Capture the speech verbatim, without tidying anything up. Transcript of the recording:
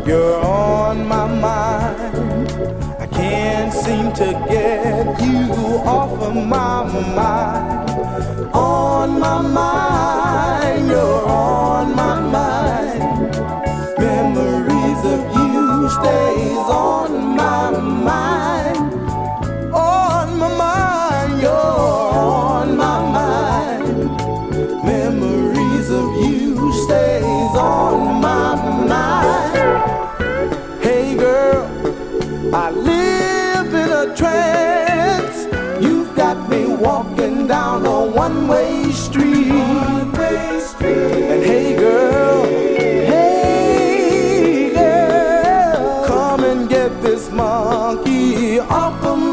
You're on my mind. I can't seem to get you off of my mind. On my mind, you're on my mind. Memories of you stays on my mind. On my mind, you're on my mind. Memories of you stays on my mind. Hey girl, I live in a trance. You've got me walking down a one-way street. One-way street. And hey girl, hey girl, come and get this monkey off of